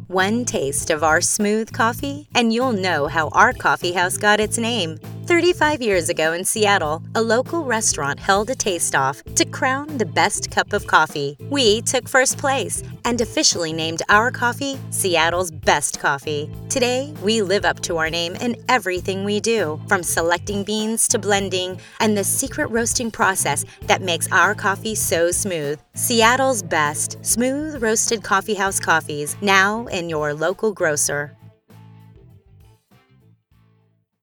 One taste of our smooth coffee, and you'll know how our coffee house got its name. 35 years ago in Seattle, a local restaurant held a taste-off to crown the best cup of coffee. We took first place and officially named our coffee Seattle's best coffee. Today, we live up to our name in everything we do, from selecting beans to blending and the secret roasting process that makes our coffee so smooth. Seattle's best smooth roasted coffee house coffees, now in your local grocer.